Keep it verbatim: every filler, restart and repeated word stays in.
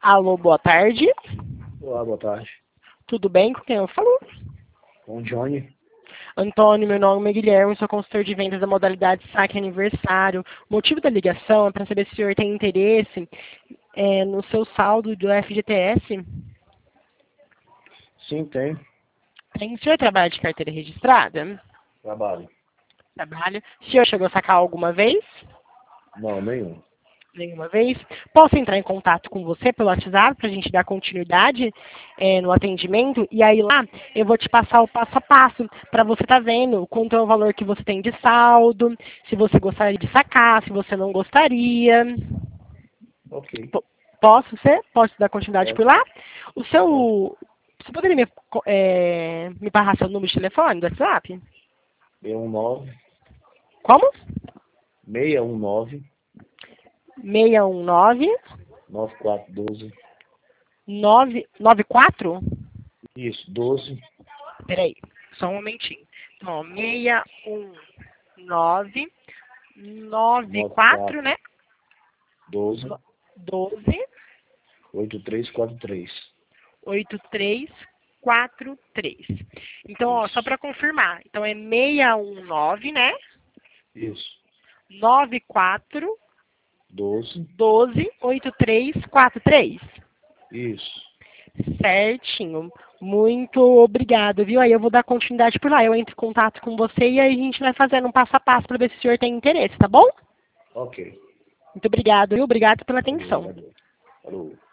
Alô, boa tarde. Olá, boa tarde. Tudo bem? Com quem eu falo? Com o Johnny. Antônio, meu nome é Guilherme, sou consultor de vendas da modalidade Saque Aniversário. O motivo da ligação é para saber se o senhor tem interesse é, no seu saldo do F G T S. Sim, tem. Tem, o senhor trabalha de carteira registrada? Trabalho. Trabalha. O senhor chegou a sacar alguma vez? Não, nenhum. Nenhuma vez. Posso entrar em contato com você pelo WhatsApp para a gente dar continuidade é, no atendimento? E aí lá eu vou te passar o passo a passo para você estar vendo quanto é o valor que você tem de saldo, se você gostaria de sacar, se você não gostaria. Ok. P- Posso ser? Posso dar continuidade Pode, por lá? O pode. seu. Você poderia me, co- é, me passar seu número de telefone do WhatsApp? seis um nove, Como? seis um nove, seis um nove, nove quatro um dois. nove nove quatro. Isso, doze. Peraí, só um momentinho. Então, seis um nove, nove quatro, né? doze, doze, oito três quatro três. oito três quatro três. Então, ó, só Isso. para confirmar. Então, é seis um nove, né? Isso. nove quatro, doze. doze, oito três quatro três. Isso. Certinho. Muito obrigado, viu? Aí eu vou dar continuidade por lá. Eu entro em contato com você e aí a gente vai fazendo um passo a passo para ver se o senhor tem interesse, tá bom? Ok. Muito obrigado, viu? Obrigado pela atenção. Valeu. Falou.